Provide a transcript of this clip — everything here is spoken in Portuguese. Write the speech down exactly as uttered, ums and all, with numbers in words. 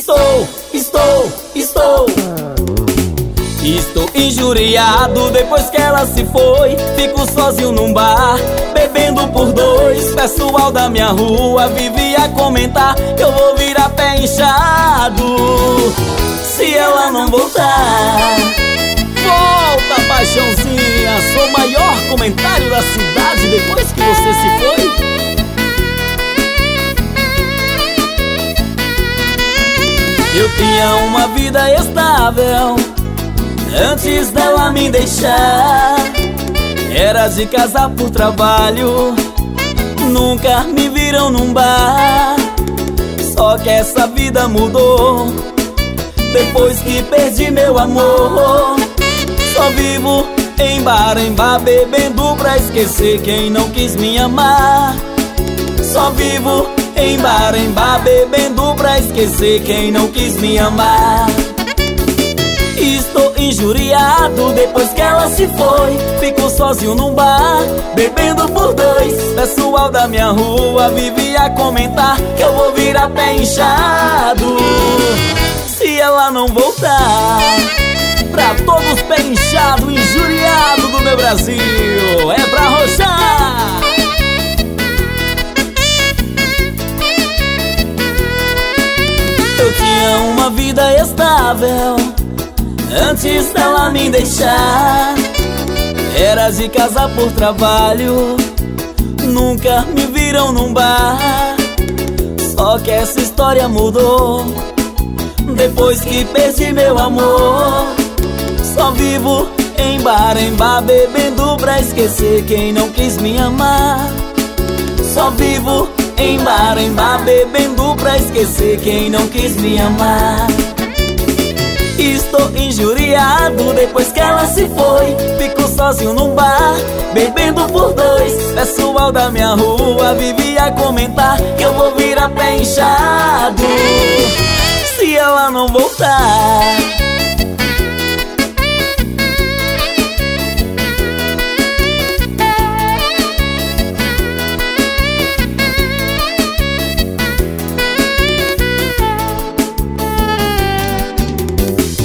Estou, estou, estou Estou injuriado depois que ela se foi. Fico sozinho num bar, bebendo por dois. Pessoal da minha rua vivia a comentar que eu vou virar pé inchado se ela não voltar. Volta, paixãozinha, sou o maior comentário da cidade depois que você se foi. Eu tinha uma vida estável antes dela me deixar. Era de casa por trabalho, nunca me viram num bar. Só que essa vida mudou depois que perdi meu amor. Só vivo em bar, em bar, bebendo pra esquecer quem não quis me amar. Só vivo em bar, em bar, bebendo pra esquecer quem não quis me amar. Estou injuriado depois que ela se foi. Fico sozinho num bar, bebendo por dois. Pessoal da minha rua vivia a comentar que eu vou virar pé inchado se ela não voltar. Pra todos os pé inchado, injuriado do meu Brasil, é pra arrojar. Eu tinha uma vida estável antes dela me deixar. Era de casa por trabalho, nunca me viram num bar. Só que essa história mudou depois que perdi meu amor. Só vivo em bar, em bar, bebendo pra esquecer quem não quis me amar. Só vivo em bar, em bar, bebendo pra esquecer quem não quis me amar. Estou injuriado depois que ela se foi. Fico sozinho num bar, bebendo por dois. Pessoal da minha rua vivia a comentar que eu vou virar pé inchado se ela não voltar.